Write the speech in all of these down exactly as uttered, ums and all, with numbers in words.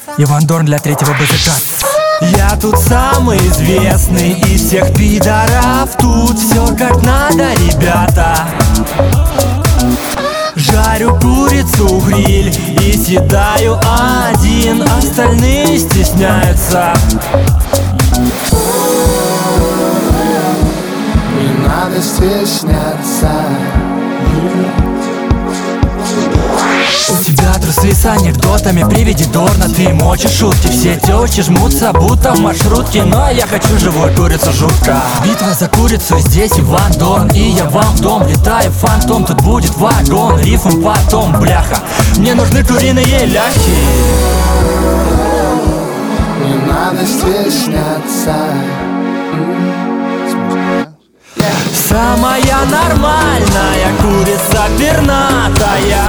Иван Дорн для третьего БЗК. Я тут самый известный из всех пидоров. Тут все как надо, ребята. Жарю курицу, гриль и съедаю один. Остальные стесняются. Не надо стесняться. У тебя трусы с анекдотами при виде Дорна. Ты мочишь шутки, все тёлочки жмутся, будто в маршрутке. Но я хочу живую курицу жутко. Битва за курицу, здесь Иван Дорн. И я вам в дом летаю фантом. Тут будет вагон, рифм потом, бляха. Мне нужны куриные ляхи. Не надо стесняться. Самая нормальная курица пернатая.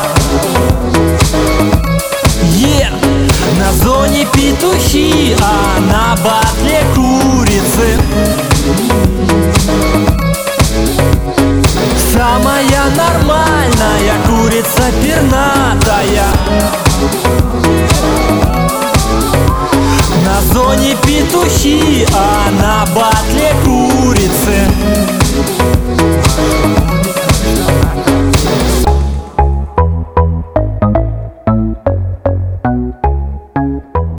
Yeah. На зоне петухи, а на батле курицы. Самая нормальная курица пернатая. На зоне петухи, а на батле курицы.